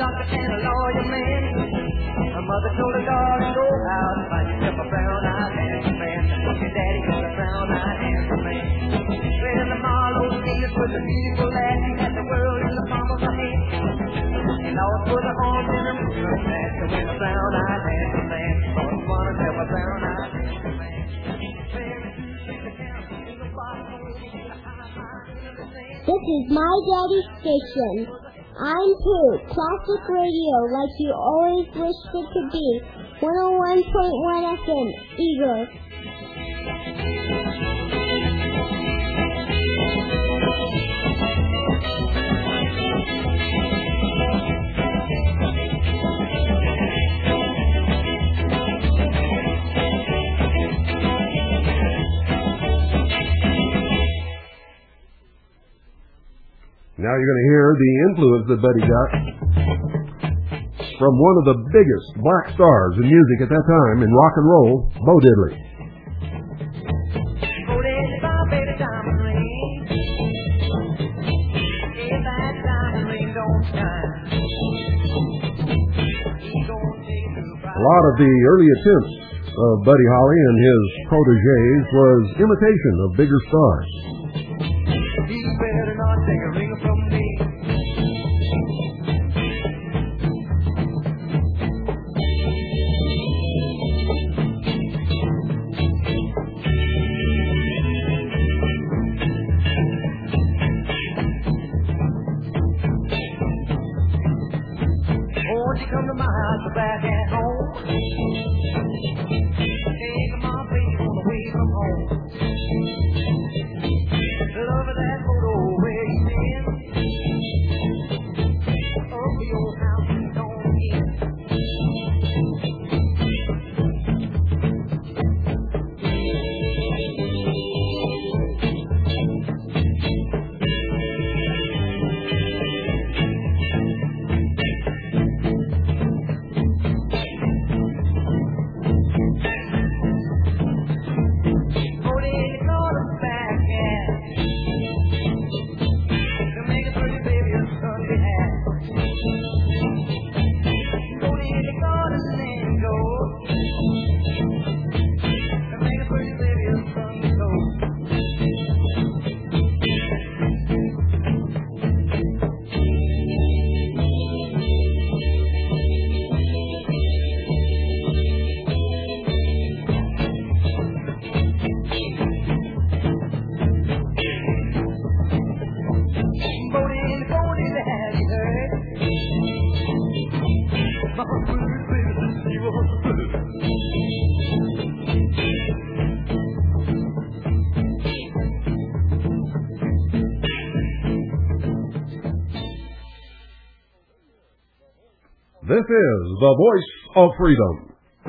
doctor and a lawyer man. My mother told her daughter, go out and find yourself a brown-eyed handsome man. Your daddy got a brown-eyed handsome man. Well, the Marlowe Venus was a beautiful lad. She had the world in the palm of her hand. And Lord put her arms in her moonlight basket with a brown-eyed handsome man. Lord wanted to have a brown-eyed handsome man. This is my daddy's station. I'm Pooh, classic radio like you always wished it to be. 101.1 FM, Eagle. Now you're going to hear the influence that Buddy got from one of the biggest black stars in music at that time in rock and roll, Bo Diddley. A lot of the early attempts of Buddy Holly and his protégés was imitation of bigger stars. You better not take a ring from me. Won't you come to my house back at home? Take my baby on the way from home. Love that photo where you been. Up to your house and on in. This is the voice of freedom.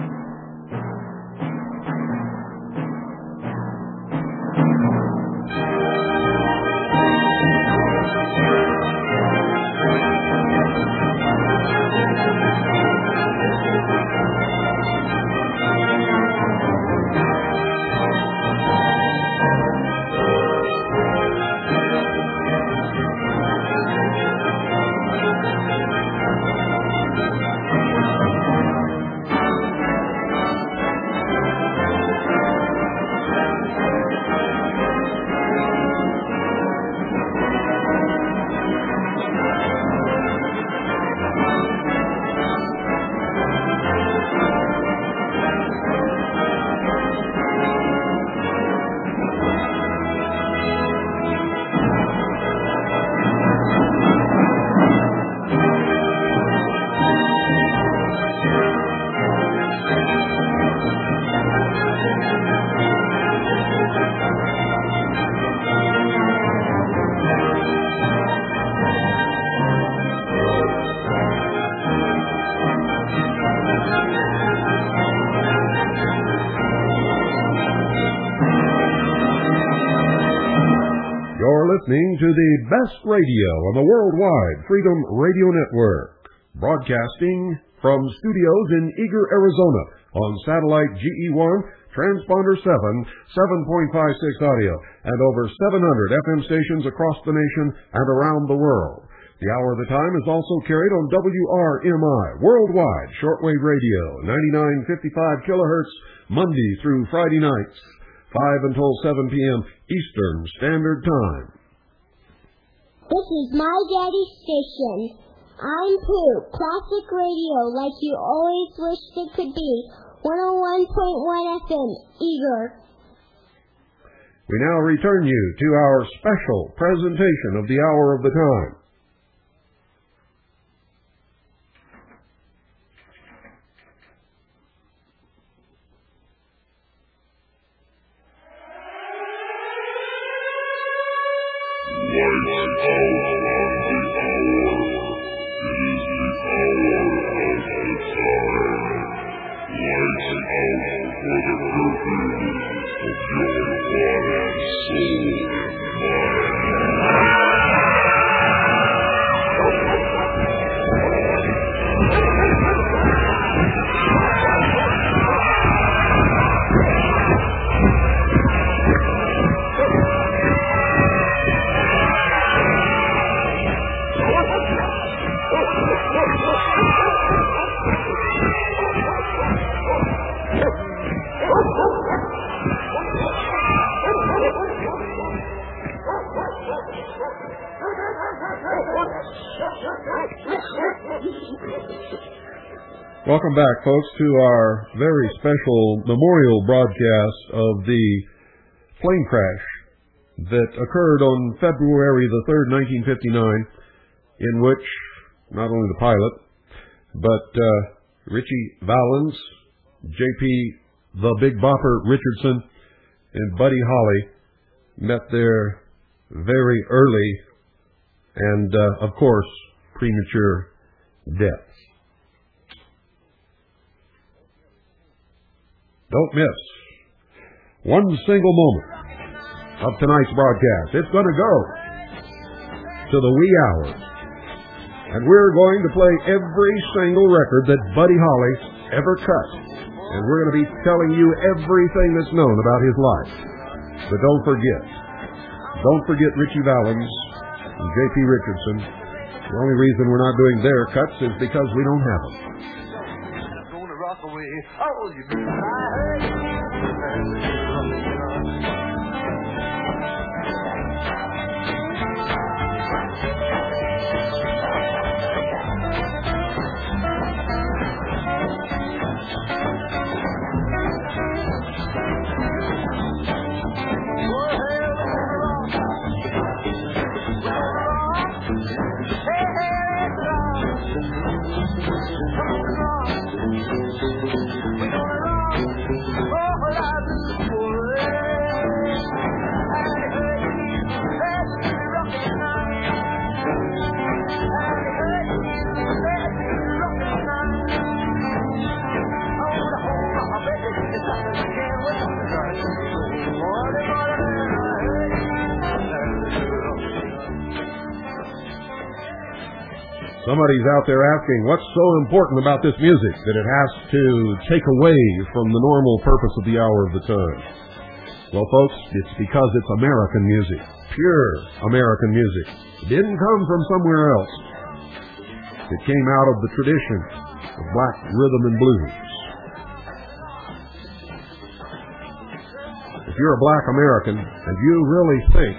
Listening to the best radio on the worldwide Freedom Radio Network, broadcasting from studios in Eager, Arizona, on satellite GE1, transponder 7, 7.56 audio, and over 700 FM stations across the nation and around the world. The Hour of the Time is also carried on WRMI, Worldwide Shortwave Radio, 9955 kilohertz, Monday through Friday nights, 5 until 7 p.m. Eastern Standard Time. This is my daddy's station. I'm Pooh, classic radio like you always wished it could be. 101.1 FM, Eager. We now return you to our special presentation of the Hour of the Time. Welcome back, folks, to our very special memorial broadcast of the plane crash that occurred on February the 3rd, 1959, in which not only the pilot, but Ritchie Valens, J.P. the Big Bopper Richardson, and Buddy Holly met their very early and, of course, premature deaths. Don't miss one single moment of tonight's broadcast. It's going to go to the wee hours. And we're going to play every single record that Buddy Holly ever cut. And we're going to be telling you everything that's known about his life. But don't forget Ritchie Valens and J.P. Richardson. The only reason we're not doing their cuts is because we don't have them. Oh, you mean I Somebody's out there asking, what's so important about this music that it has to take away from the normal purpose of the Hour of the Time? Well, folks, it's because it's American music, pure American music. It didn't come from somewhere else. It came out of the tradition of black rhythm and blues. If you're a black American and you really think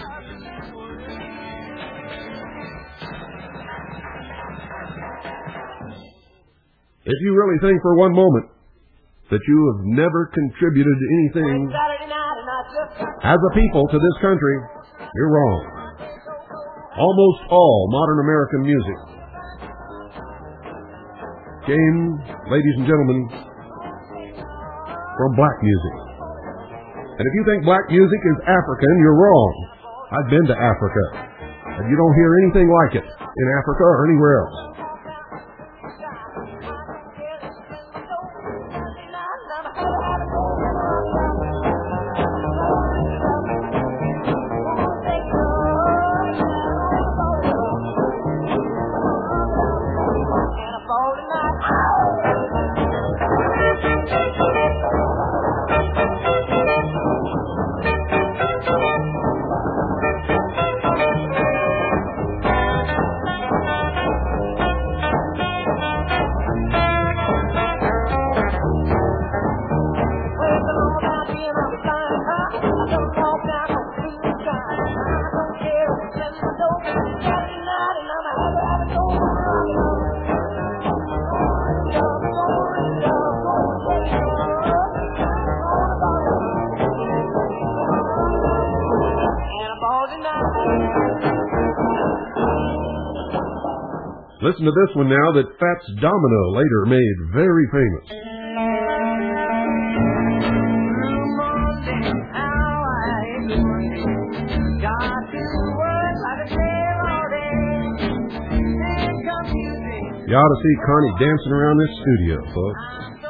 for one moment that you have never contributed anything as a people to this country, you're wrong. Almost all modern American music came, ladies and gentlemen, from black music. And if you think black music is African, you're wrong. I've been to Africa, and you don't hear anything like it in Africa or anywhere else. Listen to this one now that Fats Domino later made very famous. You ought to see Connie dancing around this studio, folks.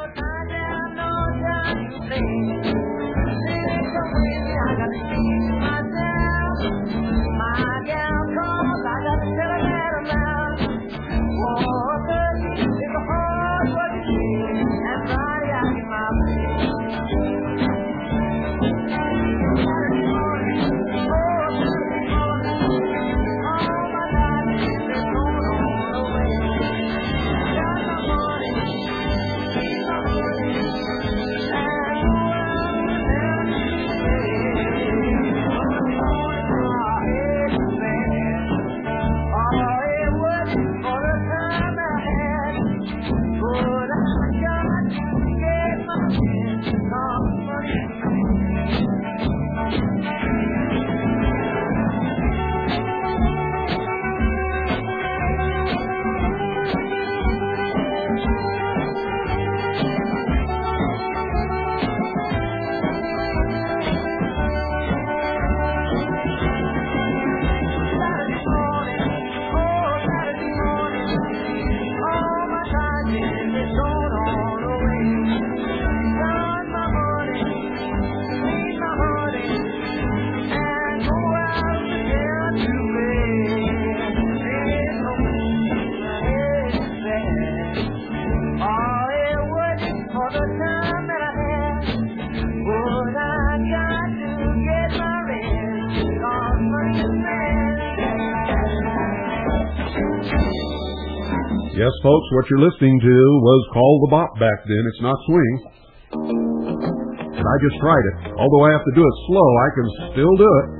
Yes, folks, what you're listening to was called the bop back then. It's not swing. And I just tried it. Although I have to do it slow, I can still do it.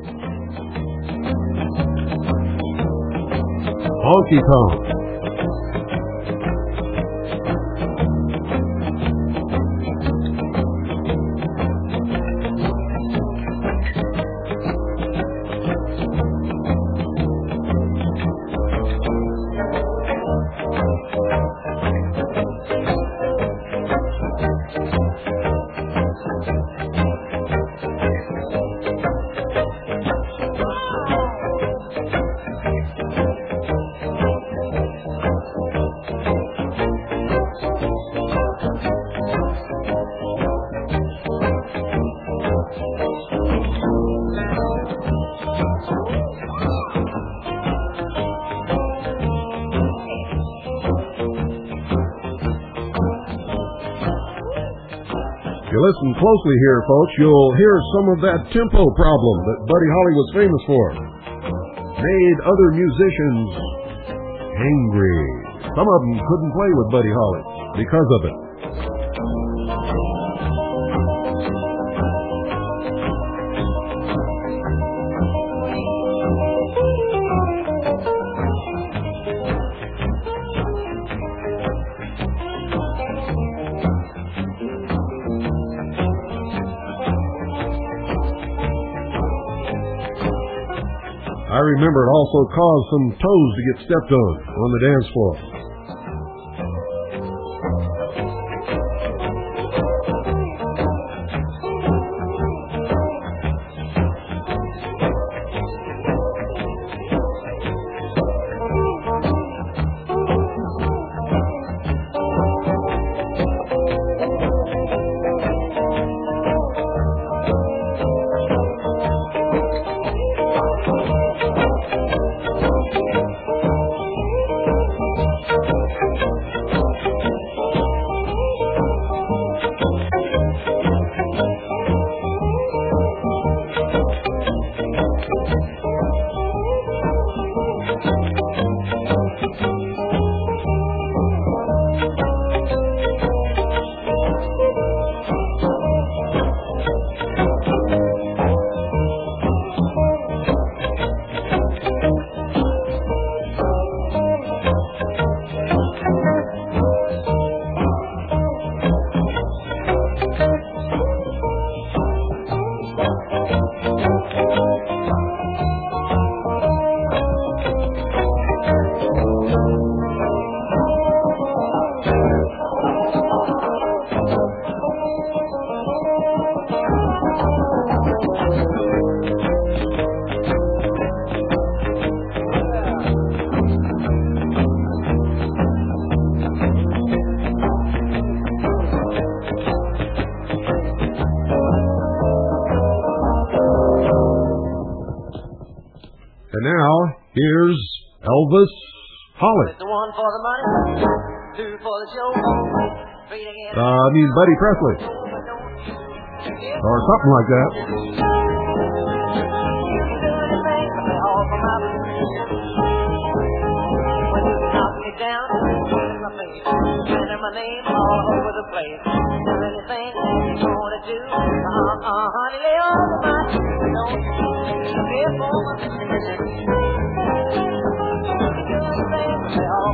Honky tonk. Listen closely here, folks. You'll hear some of that tempo problem that Buddy Holly was famous for. Made other musicians angry. Some of them couldn't play with Buddy Holly because of it. I remember it also caused some toes to get stepped on the dance floor. And now, here's Elvis Hollis. It's the one for the money, two for the show, three to get Buddy Presley. Or something like that. My name all over the place. Do anything that you want to do. Honey, lay on my don't be a woman. Do anything that all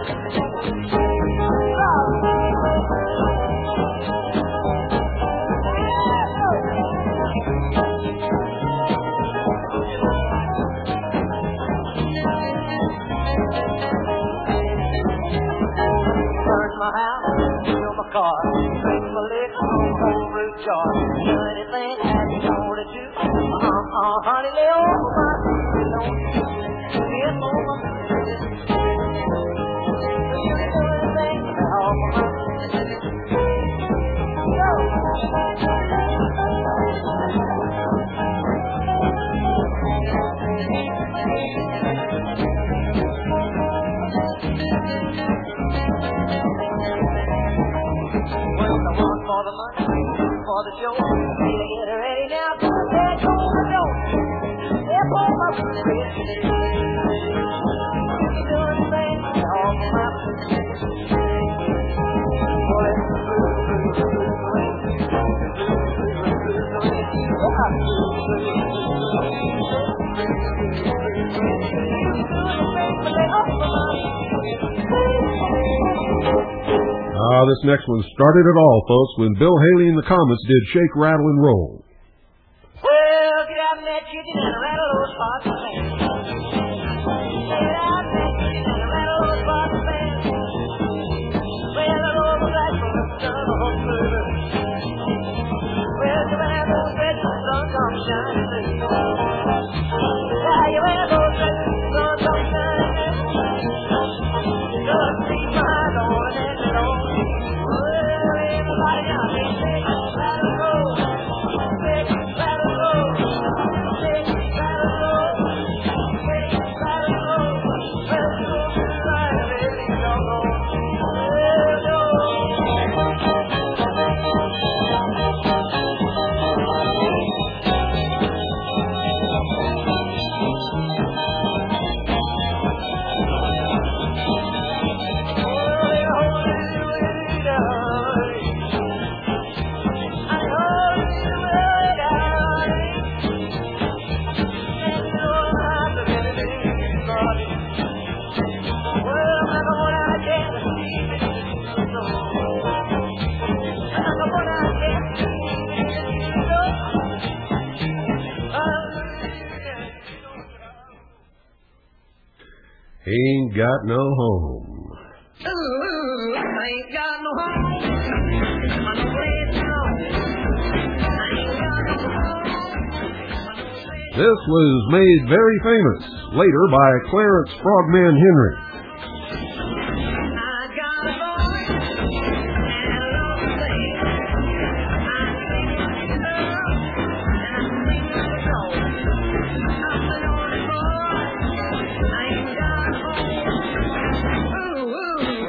my house, fill my car, drink my liquor, whole root jar. Do anything that you want to do. Honey, lay over my don't be a woman. Do anything that all my for the money, for the show. Need to get ready now. There goes the door. There goes my foot. You're doing things all for my This next one started it all, folks, when Bill Haley and the Comets did Shake, Rattle, and Roll. Well, get out in that chicken and rattle those pots of man. Get out in that chicken and rattle those pots of man. Well, I know the black from the sun on through. Well, you wear those dreads and the sun comes shining through. Yeah, you wear those dreads and the sun comes shining through. Just keep my eyes on and on. Ain't got no home. Ooh, I ain't got no home. I no place to go. I ain't got no home. This was made very famous later by Clarence Frogman Henry. I got a boy and a love thing. I sing the love and I sing the soul. I'm the only boy. I ain't got a home. Ooh, ooh.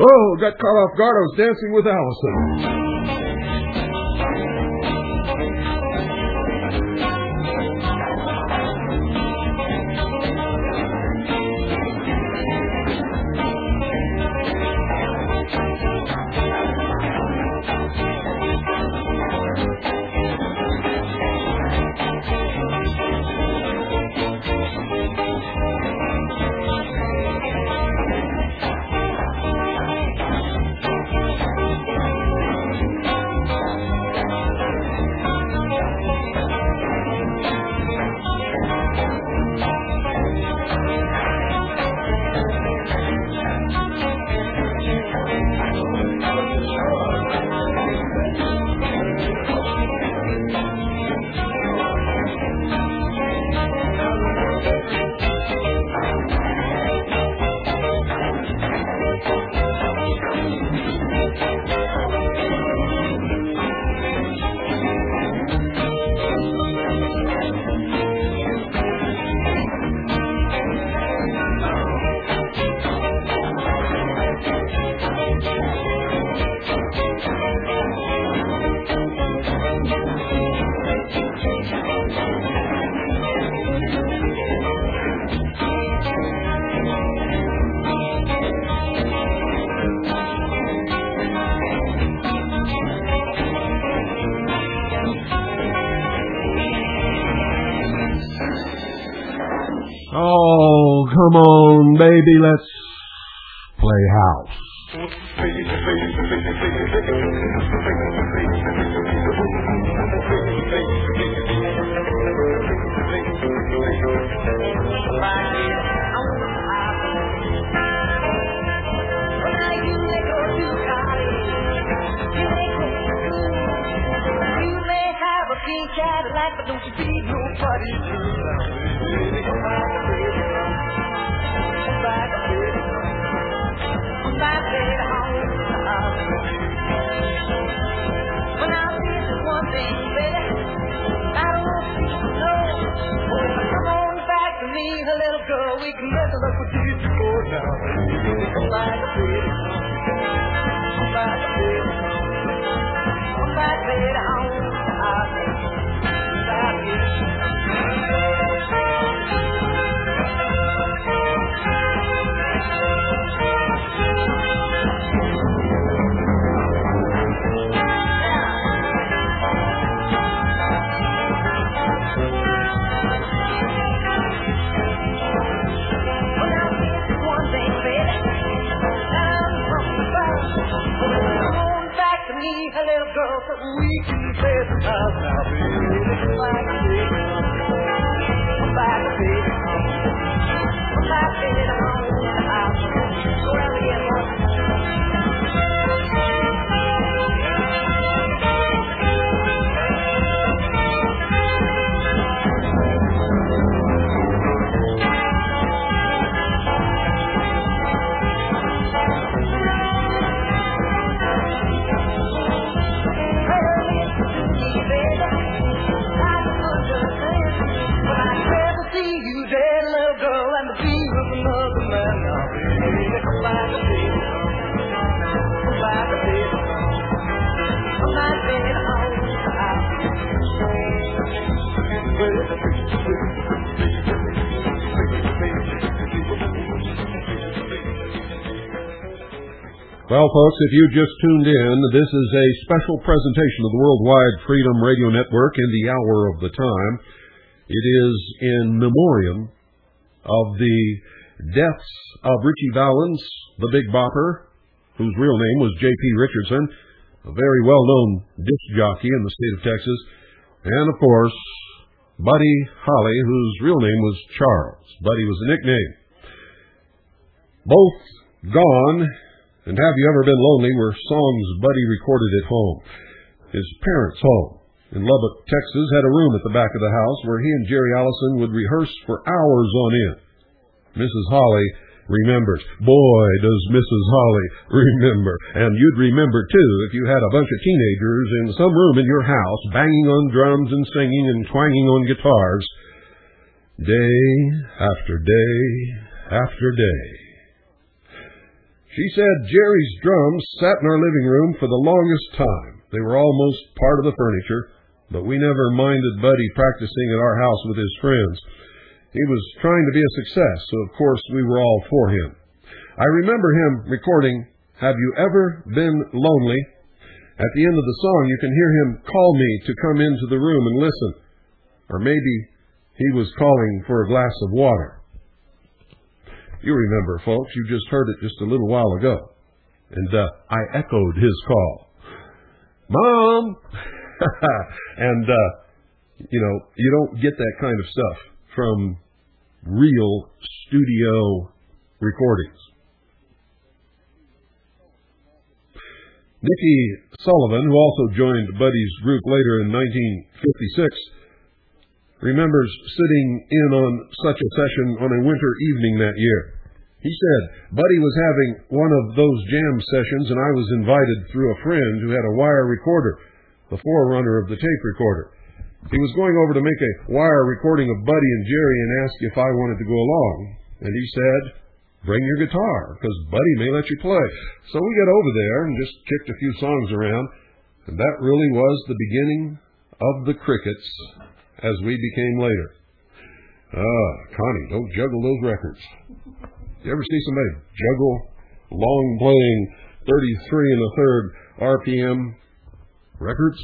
Oh, got caught off guard. I was dancing with Allison. Oh, come on, baby, let's play house. Cadillac, but don't you be nobody when I see this one thing, baby, I don't want you to know. Come on back to me, a little girl, we can wrestle up with you before now. Come back, baby. Come back, baby. Come back, baby, home. A little girl, so we can play some house now, baby. Come back, baby. Come back, baby. Come back, baby. Go around again, Well, folks, if you just tuned in, this is a special presentation of the Worldwide Freedom Radio Network in the hour of the time. It is in memoriam of the deaths of Ritchie Valens, the Big Bopper, whose real name was J.P. Richardson, a very well-known disc jockey in the state of Texas, and, of course, Buddy Holly, whose real name was Charles. Buddy was a nickname. Both gone. And Have You Ever Been Lonely were songs Buddy recorded at home. His parents' home in Lubbock, Texas, had a room at the back of the house where he and Jerry Allison would rehearse for hours on end. Mrs. Holly remembers. Boy, does Mrs. Holly remember. And you'd remember, too, if you had a bunch of teenagers in some room in your house banging on drums and singing and twanging on guitars day after day after day. She said Jerry's drums sat in our living room for the longest time. They were almost part of the furniture, but we never minded Buddy practicing at our house with his friends. He was trying to be a success, so of course we were all for him. I remember him recording, "Have You Ever Been Lonely?" At the end of the song, you can hear him call me to come into the room and listen. Or maybe he was calling for a glass of water. You remember, folks, you just heard it just a little while ago. And I echoed his call. Mom! And, you don't get that kind of stuff from real studio recordings. Nicky Sullivan, who also joined Buddy's group later in 1956, remembers sitting in on such a session on a winter evening that year. He said, Buddy was having one of those jam sessions, and I was invited through a friend who had a wire recorder, the forerunner of the tape recorder. He was going over to make a wire recording of Buddy and Jerry and asked if I wanted to go along. And he said, bring your guitar, because Buddy may let you play. So we got over there and just kicked a few songs around, and that really was the beginning of the Crickets as we became later. Connie, don't juggle those records. You ever see somebody juggle long playing 33 1/3 RPM records?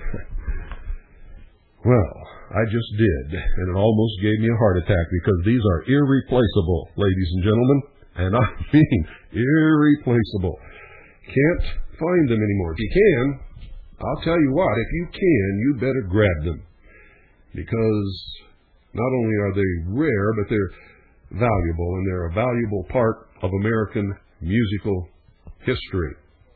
Well, I just did, and it almost gave me a heart attack because these are irreplaceable, ladies and gentlemen, and I mean irreplaceable. Can't find them anymore. If you can, I'll tell you what, if you can, you better grab them, because not only are they rare, but they're valuable, and they're a valuable part of American musical history.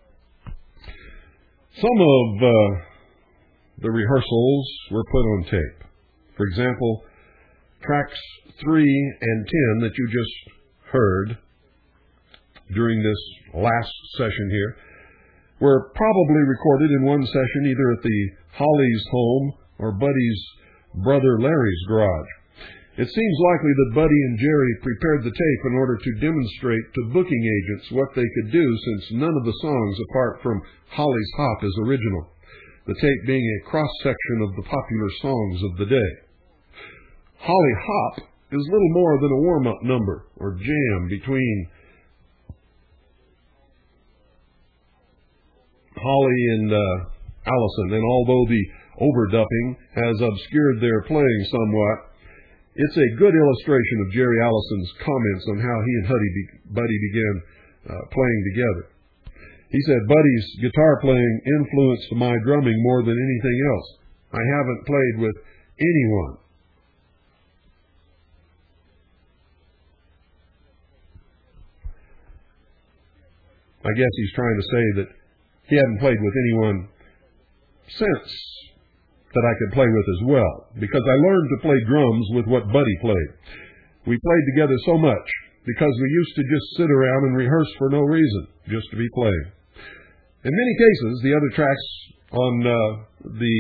Some of the rehearsals were put on tape. For example, tracks 3 and 10 that you just heard during this last session here were probably recorded in one session either at the Hollies' home or Buddy's brother Larry's garage. It seems likely that Buddy and Jerry prepared the tape in order to demonstrate to booking agents what they could do, since none of the songs apart from Holly's Hop is original, the tape being a cross-section of the popular songs of the day. Holly Hop is little more than a warm-up number or jam between Holly and Allison, and although the overdubbing has obscured their playing somewhat, it's a good illustration of Jerry Allison's comments on how he and Buddy began playing together. He said, Buddy's guitar playing influenced my drumming more than anything else. I haven't played with anyone. I guess he's trying to say that he hadn't played with anyone since that I could play with as well, because I learned to play drums with what Buddy played. We played together so much because we used to just sit around and rehearse for no reason, just to be playing. In many cases, the other tracks on the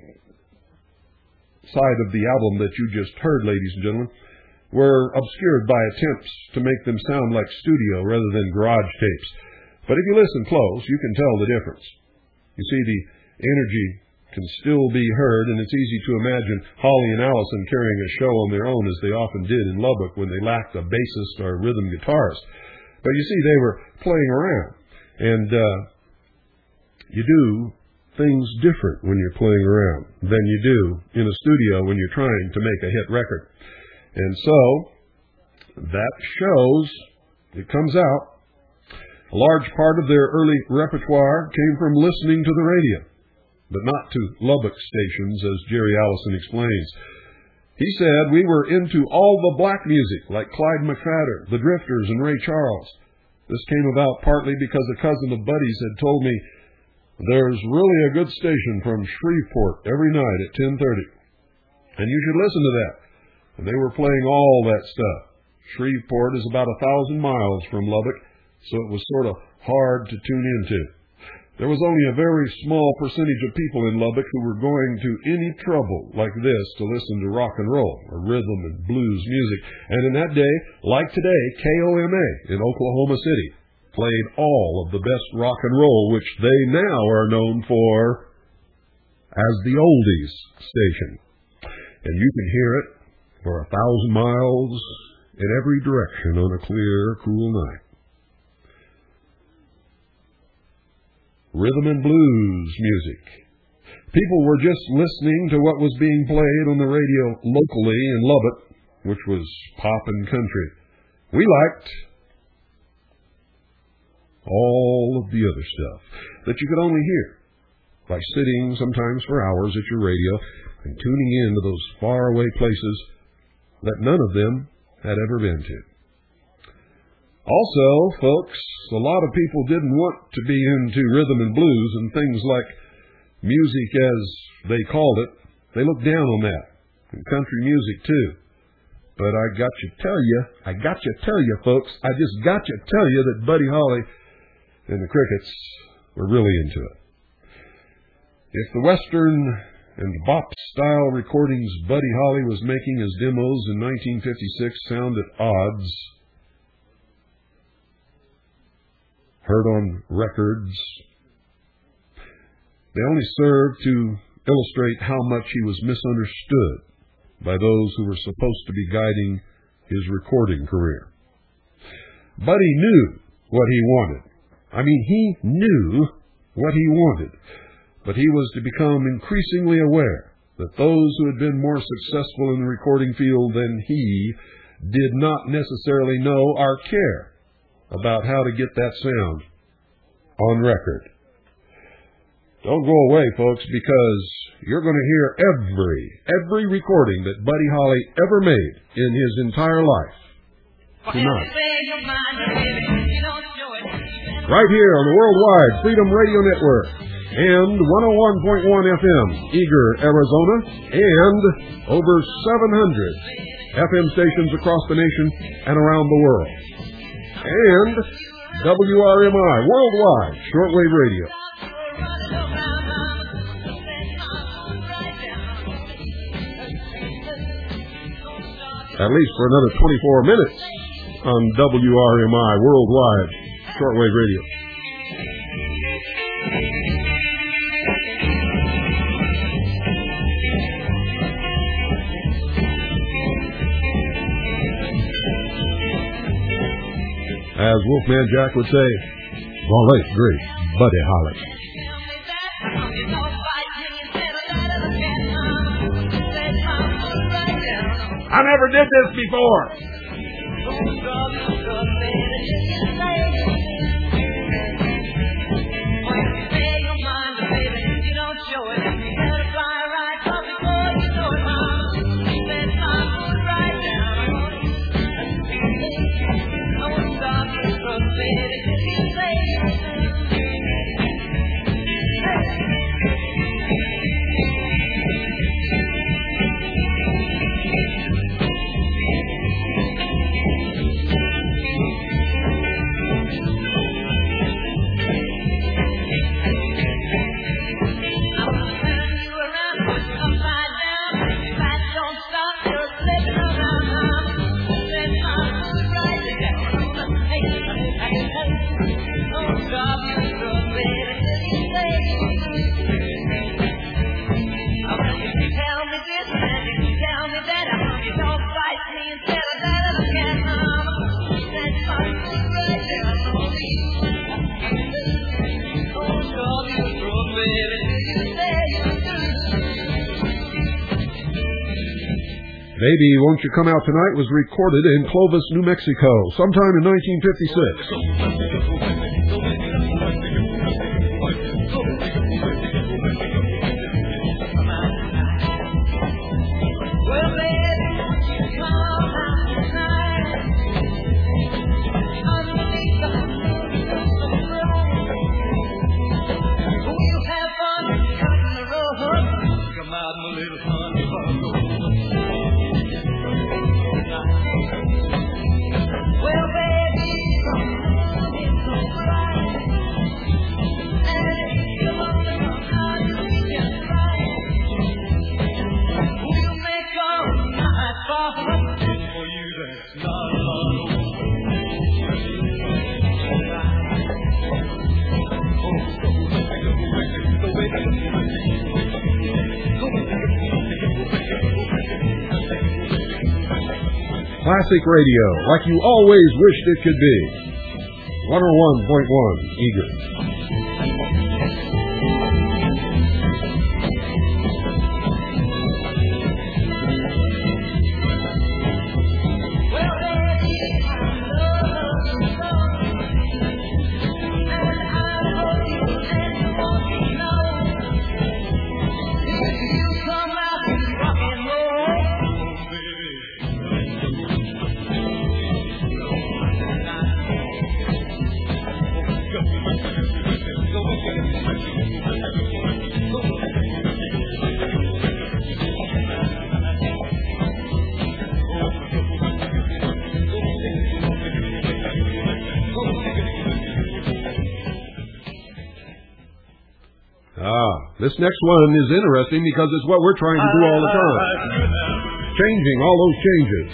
side of the album that you just heard, ladies and gentlemen, were obscured by attempts to make them sound like studio rather than garage tapes. But if you listen close, you can tell the difference. You see, the energy can still be heard, and it's easy to imagine Holly and Allison carrying a show on their own, as they often did in Lubbock when they lacked a bassist or a rhythm guitarist. But you see, they were playing around, and you do things different when you're playing around than you do in a studio when you're trying to make a hit record. And so, that shows, it comes out. A large part of their early repertoire came from listening to the radio, but not to Lubbock stations, as Jerry Allison explains. He said, we were into all the black music, like Clyde McPhatter, the Drifters, and Ray Charles. This came about partly because a cousin of Buddy's had told me, there's really a good station from Shreveport every night at 10:30, and you should listen to that. And they were playing all that stuff. Shreveport is about 1,000 miles from Lubbock, so it was sort of hard to tune into. There was only a very small percentage of people in Lubbock who were going to any trouble like this to listen to rock and roll or rhythm and blues music. And in that day, like today, KOMA in Oklahoma City played all of the best rock and roll, which they now are known for as the Oldies station. And you can hear it for 1,000 miles in every direction on a clear, cool night. Rhythm and blues music. People were just listening to what was being played on the radio locally in Lubbock, which was pop and country. We liked all of the other stuff that you could only hear by sitting sometimes for hours at your radio and tuning in to those faraway places that none of them had ever been to. Also, folks, a lot of people didn't want to be into rhythm and blues and things like music as they called it. They looked down on that, and country music too. But I got to tell you, folks, I just got to tell you that Buddy Holly and the Crickets were really into it. If the Western and bop-style recordings Buddy Holly was making as demos in 1956 sounded odds, heard on records, they only served to illustrate how much he was misunderstood by those who were supposed to be guiding his recording career. Buddy knew what he wanted. He knew what he wanted, but he was to become increasingly aware that those who had been more successful in the recording field than he did not necessarily know or care about how to get that sound on record. Don't go away, folks, because you're going to hear every recording that Buddy Holly ever made in his entire life tonight. Right here on the Worldwide Freedom Radio Network and 101.1 FM, Eager, Arizona, and over 700 FM stations across the nation and around the world. And WRMI Worldwide Shortwave Radio. At least for another 24 minutes on WRMI Worldwide Shortwave Radio. As Wolfman Jack would say, the late great Buddy Holly. I never did this before. Baby, Won't You Come Out Tonight was recorded in Clovis, New Mexico, sometime in 1956. Classic radio, like you always wished it could be. 101.1 Eager. This next one is interesting because it's what we're trying to do all the time. Changing all those changes.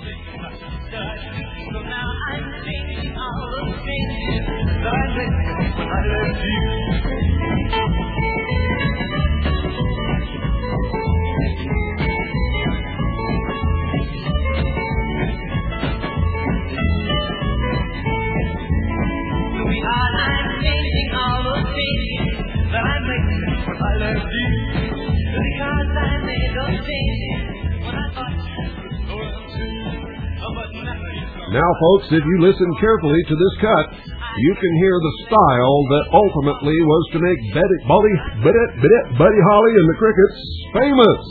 Now, folks, if you listen carefully to this cut, you can hear the style that ultimately was to make Buddy Holly and the Crickets famous.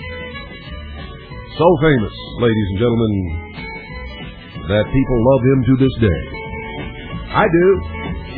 So famous, ladies and gentlemen, that people love him to this day. I do.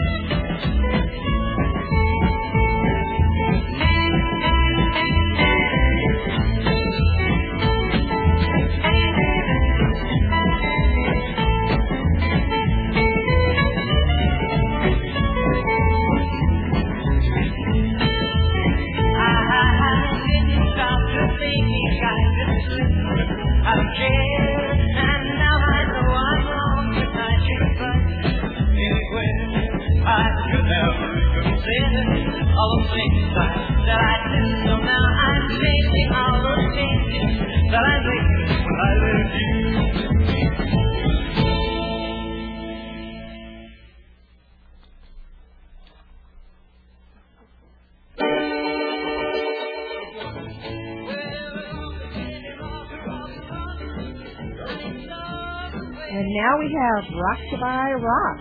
And now we have Rock-a-Bye Rock.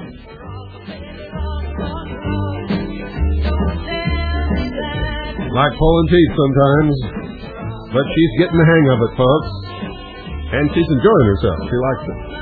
Like pulling teeth sometimes, but she's getting the hang of it, folks. And she's enjoying herself. She likes it.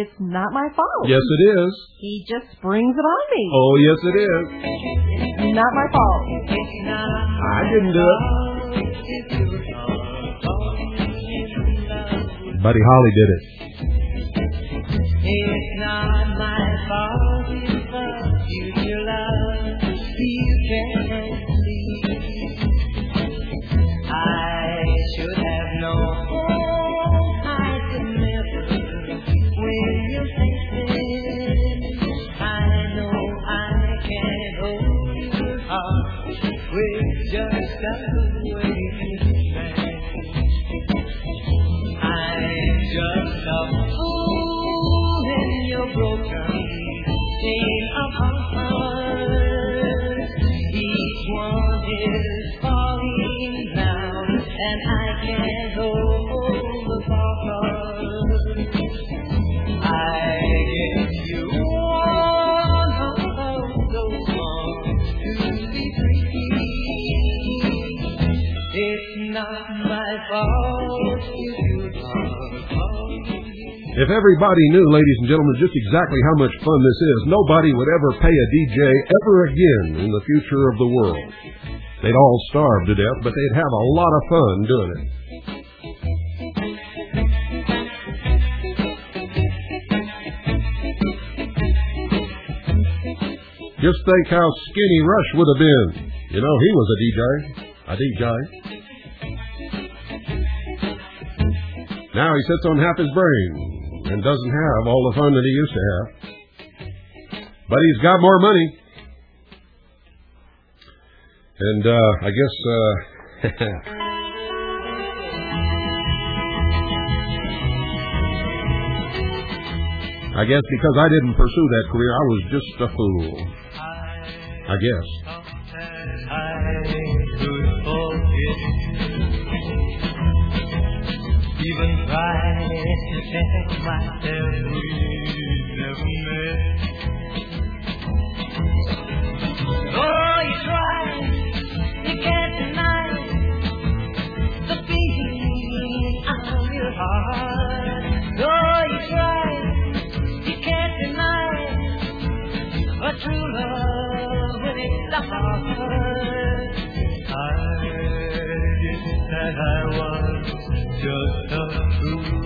It's not my fault. Yes, it is. He just springs it on me. Oh, yes, it is. It's not my fault. I didn't do it. Buddy Holly did it. It's not my fault if the future love you can't see. I should have known I could never win your faces. I know I can't hold your heart with just a waiting hand. I'm just a fool in your broken chain of hearts. Each one is falling down, and I can't hold the thought. I guess you want those songs to be free. It's not my fault if you If everybody knew, ladies and gentlemen, just exactly how much fun this is, nobody would ever pay a DJ ever again in the future of the world. They'd all starve to death, but they'd have a lot of fun doing it. Just think how skinny Rush would have been. You know, he was a DJ. Now he sits on half his brain and doesn't have all the fun that he used to have. But he's got more money. And I guess because I didn't pursue that career, I was just a fool. I guess. Even tried to tell myself we never met. Oh, you tried, you can't deny the beating of your heart. Oh, you tried, you can't deny a true love when it's the heart. I guess that I was just a fool.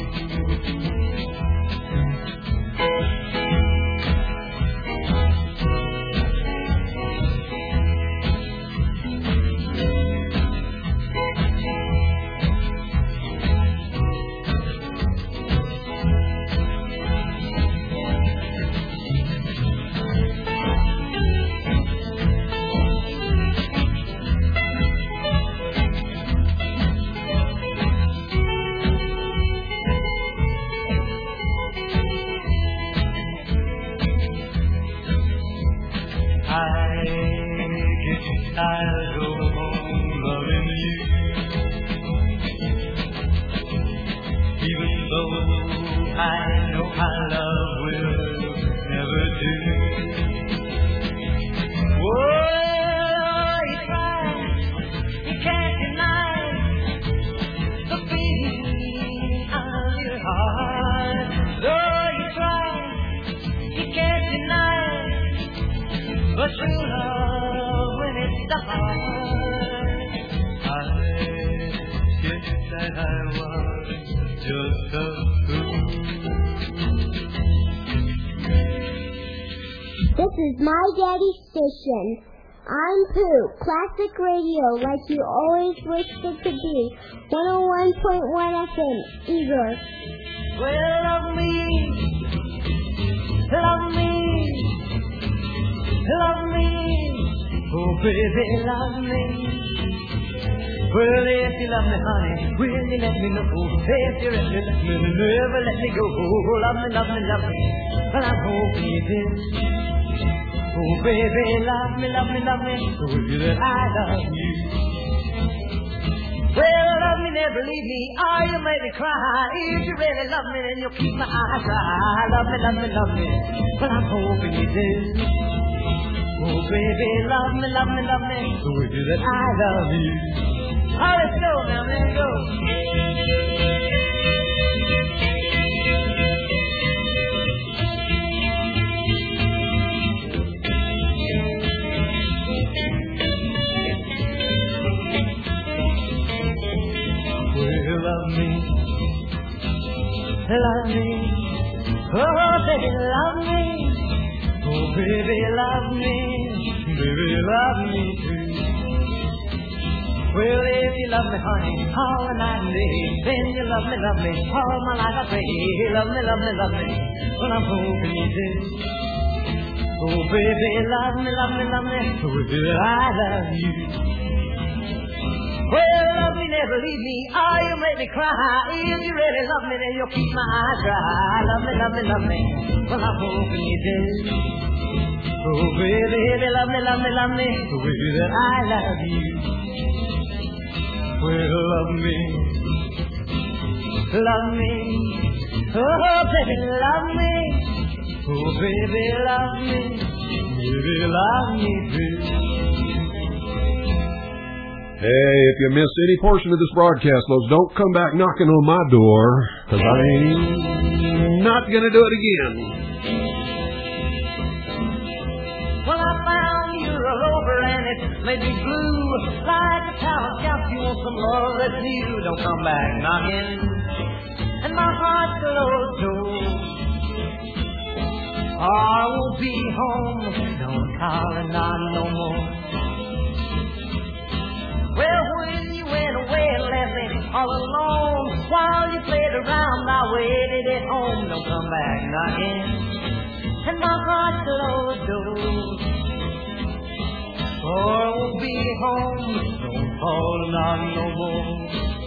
I'll go home loving you, even though I know our love will never do. Oh, you try, you can't deny the beating of your heart. Oh, you try, you can't deny, but true love when it's the heart. I guess that I was just a fool. This is my daddy's station. I'm Pooh, classic radio like you always wished it could be. 101.1 FM, Eager. Well, love me, love me, oh baby, love me. Well, if you love me, honey, will you let me know? If you really let me, never let me go. Love me, love me, love me, well, I'm hoping you do. Oh baby, love me, love me, love me, so you that I love you. Well, love me, never leave me, or you make me cry. If you really love me, then you'll keep my eyes dry. Love me, love me, love me, well, I'm hoping you do. Oh baby, love me, love me, love me, so you that I love you. Oh, let's go now, let's go. love me. Love me. Oh, baby, love me. Oh, baby, love me. Baby, love me too. Well, if you love me, honey, all the night and day, then you love me, all my life I pray. Love me, well, I'm hoping you do. Oh, baby, love me, oh, baby, I love you. Well, love me, never leave me, oh, you make me cry. If you really love me, then you'll keep my eyes dry. Love me, well, I'm hoping you do. Oh, baby, love me, oh, baby, I love you. Well, love me, oh, baby, love me, oh, baby, love me too. Hey, if you missed any portion of this broadcast, folks, don't come back knocking on my door, because I ain't not going to do it again. Well, I found you all over and it made me blue. Like a talent scout, you want some love that's new. Don't come back knocking, and my heart's closed door. I won't be home, don't call and not no more. Well, when you went away and left me all alone, while you played around, I waited at home. Don't come back knocking, and my heart's closed door. Oh, I won't be home, don't call and knock no more.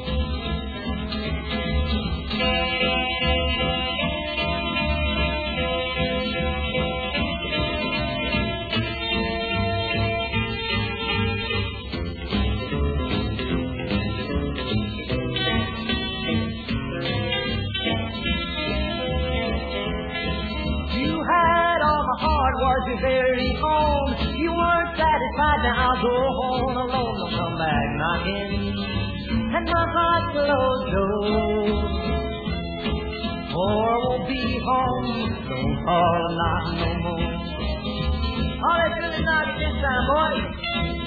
Was your very own. You weren't satisfied, now I'll go home alone. Don't come back knocking, and my heart's closed door. Oh, I won't be home, don't call and knock no more. Oh, let's do this knock this time, boys.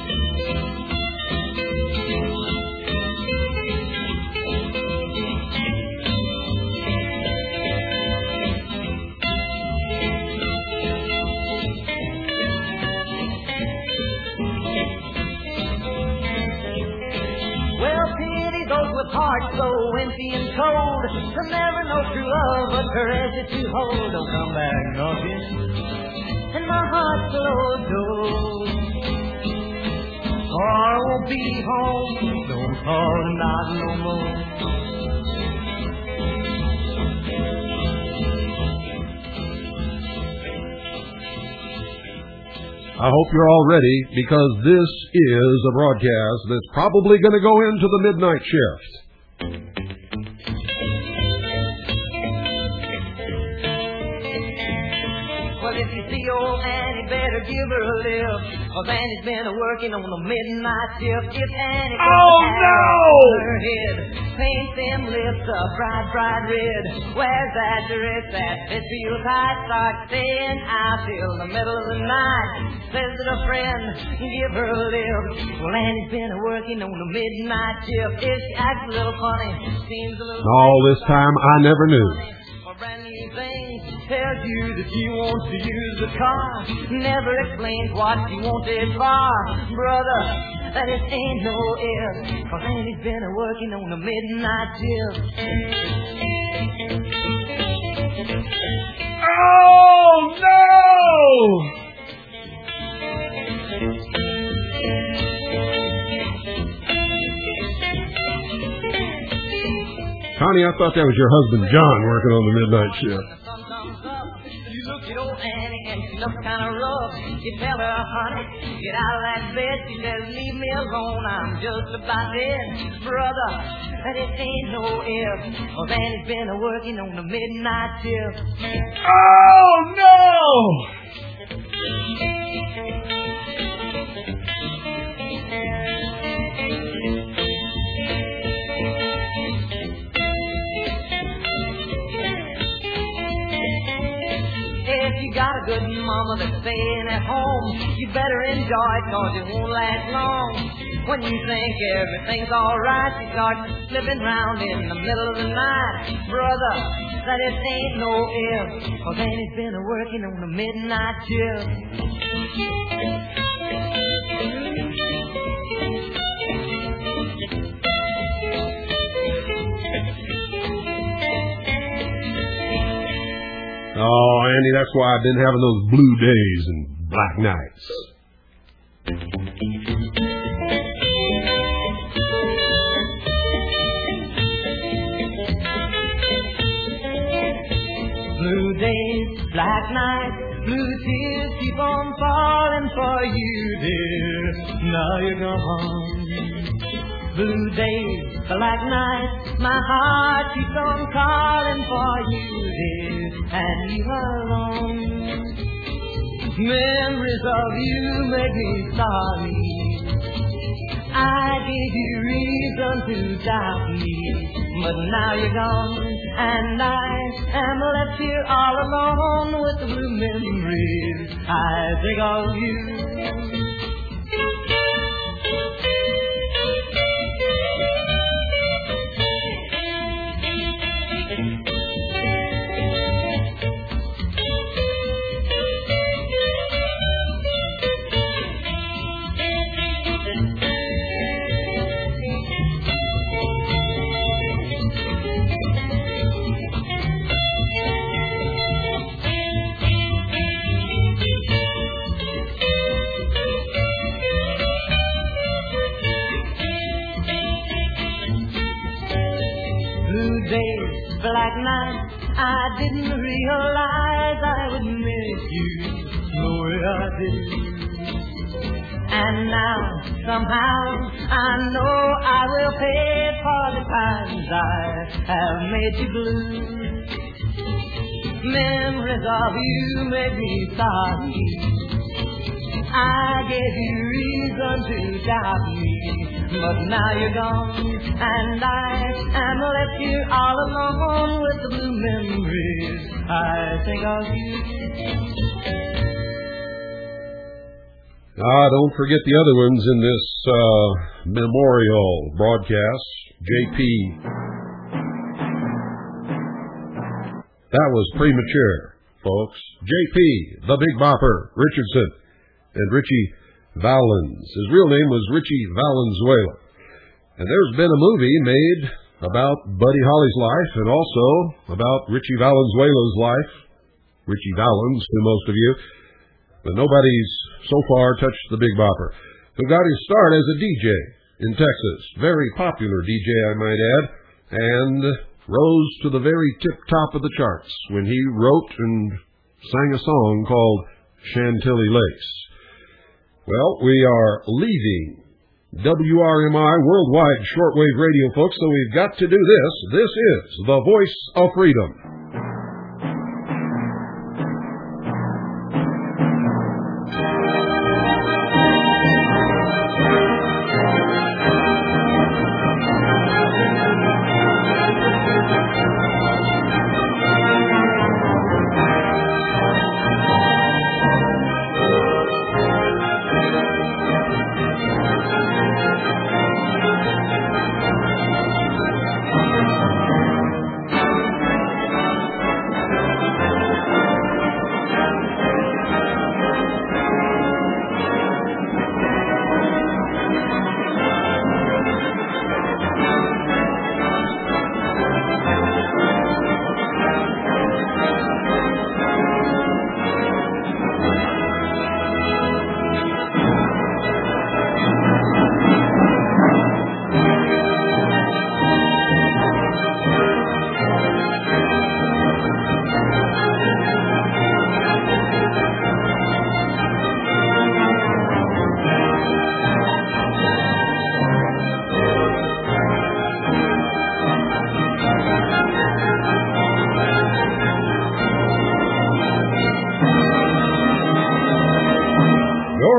Heart so empty and cold, to never know true love, but caress it to hold. Don't come back knocking, and my heart's closed door. Oh, I won't be home, don't call and knock no more. I hope you're all ready, because this is a broadcast that's probably going to go into the midnight shift. Well, if you see old Annie, better give her a lift. Cause Annie's been working on the midnight shift. If Annie her head, paint them lips a bright red. Wears that dress that fits real tight, starts staying out till the middle of the night. Says to a friend, give her a lift. Well, Annie's been working on the midnight shift. If she acts a little funny, seems a little... All this time, I never knew. Brand new thing, tells you that she wants to use the car. Never explains what she wanted for. Brother, that it ain't no if. Cause Annie's been working on the midnight shift. Oh, no! Connie, I thought that was your husband John working on the midnight shift. You look at old Annie and she looks kind of rough. You tell her, honey, get out of that bed. She says, leave me alone, I'm just about dead. Brother, that it ain't no if. Well, Annie's been working on the midnight shift. Oh, no! If you got a good mama that's staying at home, you better enjoy it cause it won't last long. When you think everything's alright, you start slipping round in the middle of the night. Brother, that it ain't no if, 'cause then he's been working on the midnight shift. Oh, Andy, that's why I've been having those blue days and black nights. Blue days, black nights, blue tears keep on falling for you, dear. Now you're gone. Blue days, black nights, my heart keeps on calling for you, dear, and you alone. Memories of you make me sorry. I gave you reason to doubt me, but now you're gone, and I am left here all alone with the blue memories I think of you. Black night, I didn't realize I would miss you the way I did. And now, somehow, I know I will pay for the times I have made you blue. Memories of you make me sorry. I gave you reason to doubt me, but now you're gone, and I am left here all alone with the blue memories I think of you. Don't forget the other ones in this memorial broadcast. JP. That was premature, folks. JP, the Big Bopper, Richardson, and Richie Valens. His real name was Richie Valenzuela. And there's been a movie made about Buddy Holly's life and also about Richie Valenzuela's life. Richie Valens to most of you. But nobody's so far touched the Big Bopper, who got his start as a DJ in Texas. Very popular DJ, I might add, and rose to the very tip-top of the charts when he wrote and sang a song called Chantilly Lace. Well, we are leaving WRMI Worldwide Shortwave Radio, folks, so we've got to do this. This is the Voice of Freedom.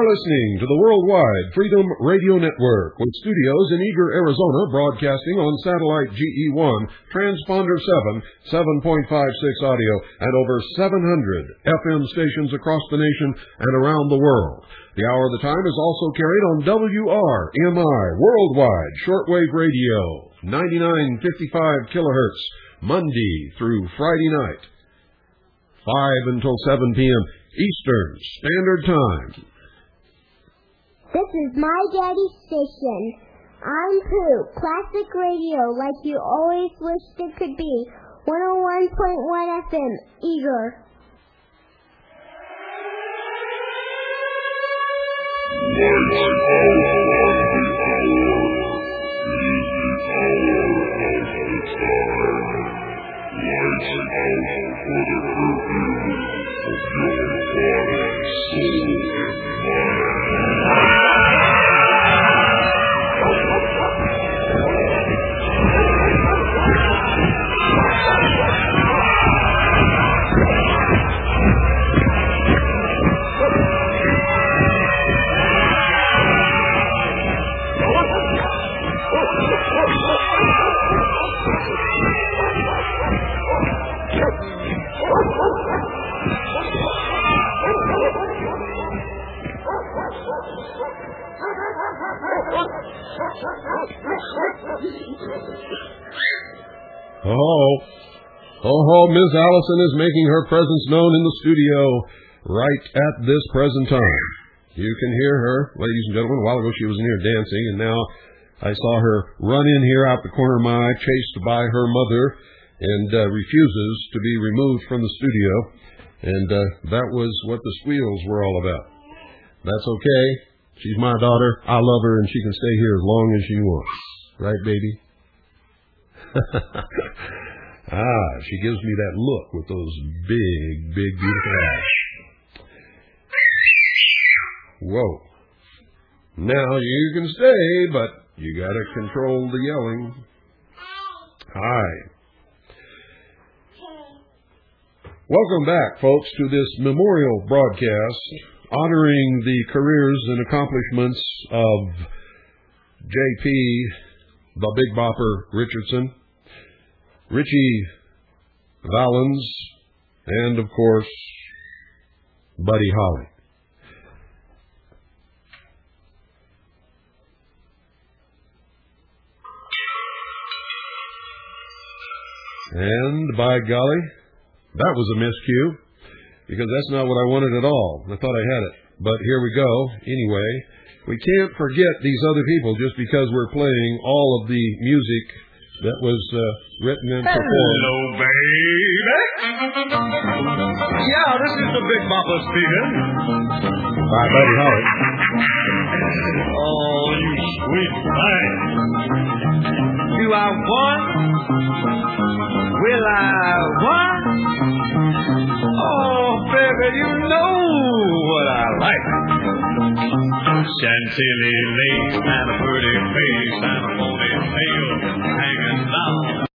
You're listening to the Worldwide Freedom Radio Network with studios in Eager, Arizona, broadcasting on satellite GE1, transponder 7, 7.56 audio, and over 700 FM stations across the nation and around the world. The Hour of the Time is also carried on WRMI, Worldwide Shortwave Radio, 9955 kilohertz, Monday through Friday night, 5 until 7 p.m. Eastern Standard Time. This is my daddy's station. I'm Pooh, classic radio like you always wished it could be. 101.1 FM, Eager. Miss Allison is making her presence known in the studio right at this present time. You can hear her, ladies and gentlemen. A while ago she was in here dancing, and now I saw her run in here out the corner of my eye, chased by her mother, and refuses to be removed from the studio. And that was what the squeals were all about. That's okay. She's my daughter. I love her, and she can stay here as long as she wants. Right, baby? She gives me that look with those big, big, beautiful eyes. Whoa. Now you can stay, but you got to control the yelling. Hi. Welcome back, folks, to this memorial broadcast honoring the careers and accomplishments of J.P., the Big Bopper Richardson, Richie Valens, and, of course, Buddy Holly. And, by golly, that was a miscue, because that's not what I wanted at all. I thought I had it, but here we go. Anyway, we can't forget these other people just because we're playing all of the music that was written and performed. Hello, baby. Yeah, this is the Big Bopper speaking. By Buddy Holly. Oh, you sweet thing. Do I want? Will I want? Oh, baby, you know what I like. Chantilly lace and a pretty face and a ponytail hanging down